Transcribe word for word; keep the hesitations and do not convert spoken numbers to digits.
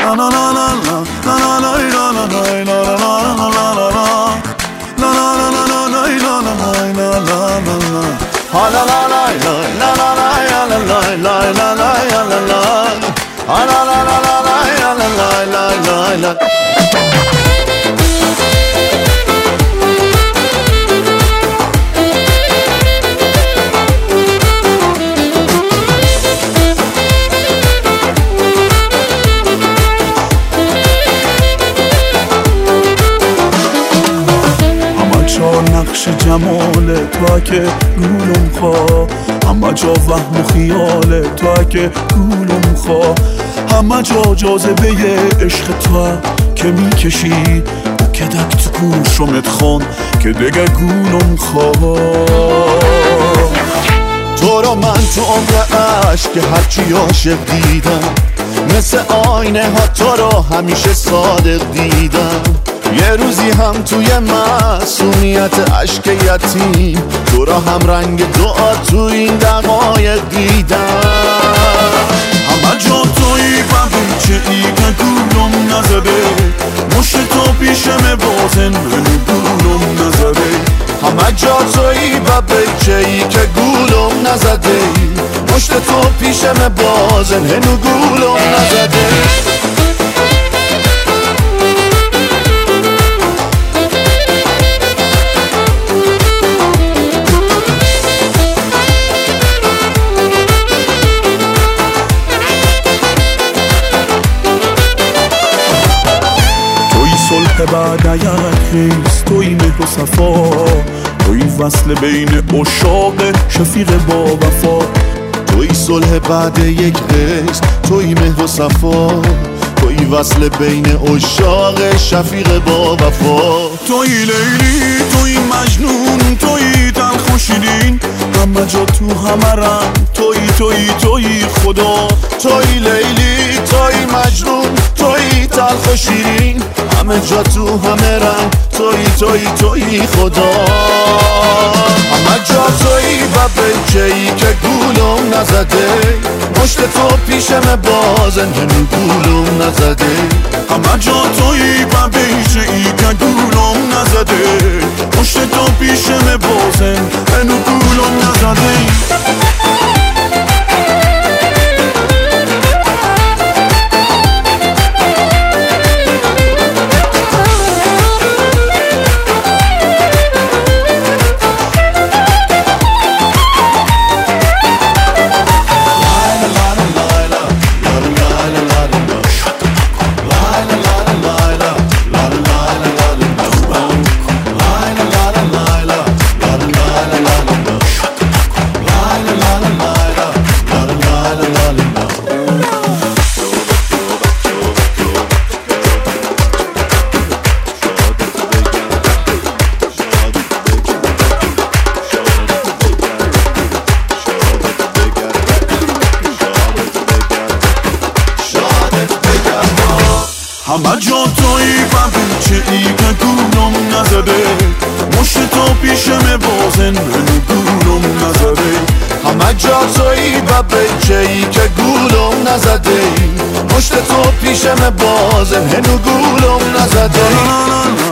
نقش جمال تو که گولم خواه، همه جا وهم و خیال تو که گولم خواه، همه جا جاذبه عشق تو که میکشی که دک تو گوشمت خون که دیگه گولم خواه. تو رو من تو عمر عشق که هرچی عاشق دیدم، مثل آینه ها تو رو همیشه صادق دیدم. یه روزی هم توی معصومیت عشق یتیم، تو را هم رنگ دعا تو این دقایق دیدم. همه جا تویی و بیچه ای که گولم نزده، مشت تو پیشم بازن هنو گولم نزده. همه جا تویی و بیچه ای که گولم نزده، مشت تو پیشم بازن هنو گولم نزده. صلح بعد یک خیز، توی مهر و صفا، توی وصل بین عشاق شفیق با وفا. توی صلح بعد یک خیز، توی مهر و صفا، توی وصل بین عشاق شفیق با وفا. توی لیلی، توی مجنون، توی تلخ و شیرین، همه جا تو همه رنگ، توی توی توی خدا. توی لیلی، توی مجنون، توی تلخ و شیرین، همه جا تو همه رنگ، توی توی توی خدا. همه جا توی و بیچه ای که گولم نزده، مشت تو پیشم بازن هنو گولم نزده. همه جا توی و بیچه ای که گولم نزده، مشت تو پیشم بازن هنو گولم نزده. همه جا توی و بیچه ای که گولم نزده، مشت تو پیشم بازن هنو گولم نزده. همه جا توی و بیچه ای که گولم نزده، مشت تو پیشم بازن هنو گولم نزده.